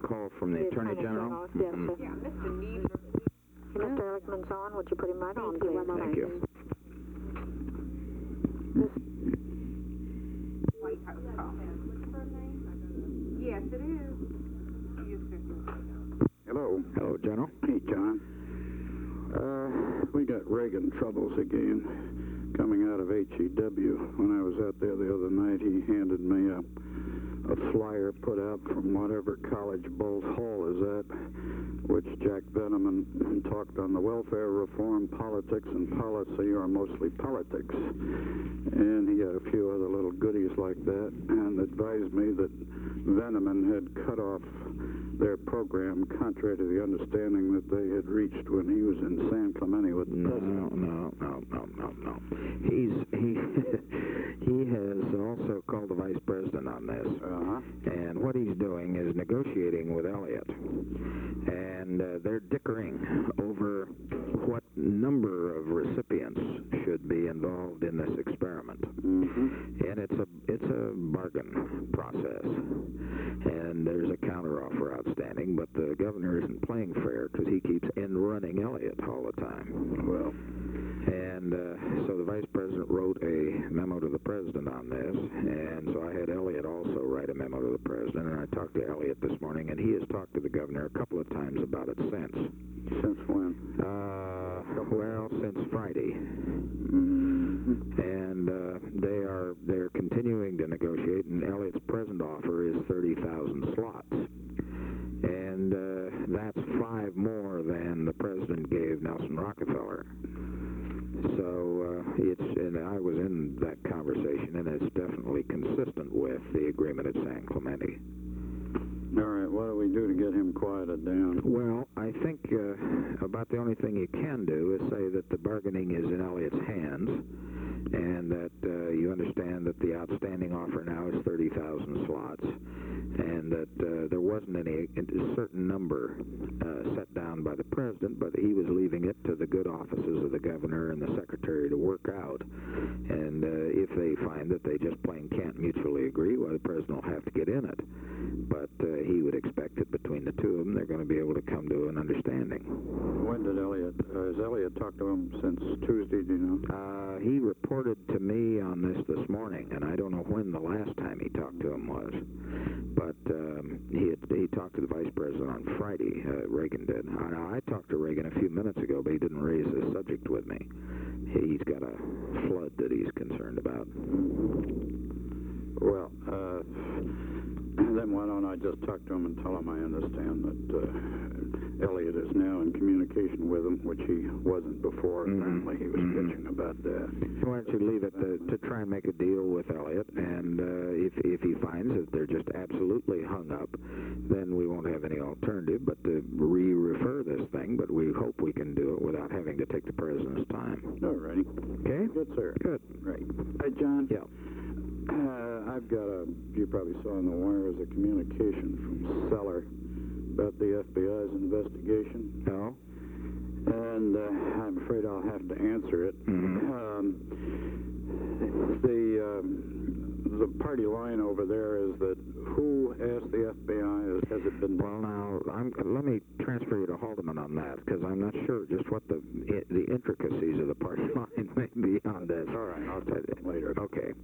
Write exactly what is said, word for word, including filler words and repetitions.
call from the, The Attorney, Attorney General? General, yes, Mm-hmm. sir. Yeah, Mister Needham. Mister Ehrlichman's on. Would you put him right on, Thank you. please? One moment. Thank you. White House call. Yes, it is. Yes, sir. Hello. Hello, General. Hey, John. Uh, we got Reagan troubles again coming out of H E W. When I was out there the other night, he handed me a, a flyer put out from whatever college Bolt Hall is at, which Jack Veneman talked on the welfare reform, politics, and policy, or mostly politics. And he had a few other little goodies like that, and advised me that Veneman had cut off their program contrary to the understanding that they had reached when he was in San Clemente with the No, president. no, no, no, no, no. He's he he has also called the vice president on this, Uh-huh. and what he's doing is negotiating with Elliott, and uh, they're dickering over what number of recipients should be involved in this experiment, Mm-hmm. and it's a it's a bargain process, and there's a counteroffer outstanding, but the governor isn't playing fair because he keeps in-running Elliott all the time. Well, And uh, so the vice president wrote a memo to the president on this, and so I had Elliott also write a memo to the president, and I talked to Elliott this morning, and he has talked to the governor a couple of times about it since. since when? Uh, well, since Friday. Mm-hmm. And uh, they are they're continuing to negotiate, and Elliott's present offer is thirty thousand slots. And uh, that's five more than the president gave Nelson Rockefeller. So uh, it's, and I was in that conversation, and it's definitely consistent with the agreement at San Clemente. All right, what do we do to get him quieted down? Well, I think uh, about the only thing you can do is say that the bargaining is in Elliott's hands, and that uh, you understand that the outstanding offer now is thirty thousand slots, and that uh, there wasn't any a certain number uh, set down by the president, but he was leaving it to the good offices of the governor and the secretary to work out. And uh, if they find that they just plain can't mutually agree, well, the president will have to get in it. But uh, he would expect that between the two of them, they're going to be able to come to an understanding. When did Elliott, uh, has Elliott talked to him since Tuesday, do you know? Uh, he reported to me on this this morning, and I don't know when the last time he talked to him was. But um, he had, he talked to the vice president on Friday, uh, Reagan did. I, I talked to Reagan a few minutes ago, but he didn't raise this subject with me. He's got a flood that he's concerned about. Well, uh, then why don't I just talk to him and tell him I understand that uh, Elliott is now in communication with him, which he wasn't before. Mm-hmm. Apparently he was Mm-hmm. bitching about that. Why don't you leave it to, to try and make a deal with Elliott, and uh, if, if he finds that they're just absolutely hung up, then we won't have any alternative but to re-refer this thing, but we hope we can do it without having to take the president's time. All righty. Okay? Good, sir. Good. Right. Hey, John. Yeah. Uh, I've got a, you probably saw on the wires, a communication from Seller about the F B I's investigation. No? And uh, I'm afraid I'll have to answer it. Mm-hmm. Um, the um, the party line over there is that who asked the F B I? Has, has it been Well, now, I'm, let me transfer you to Haldeman on that, because I'm not sure just what the the intricacies of the party line may be on this. All right, I'll talk to him later. Okay.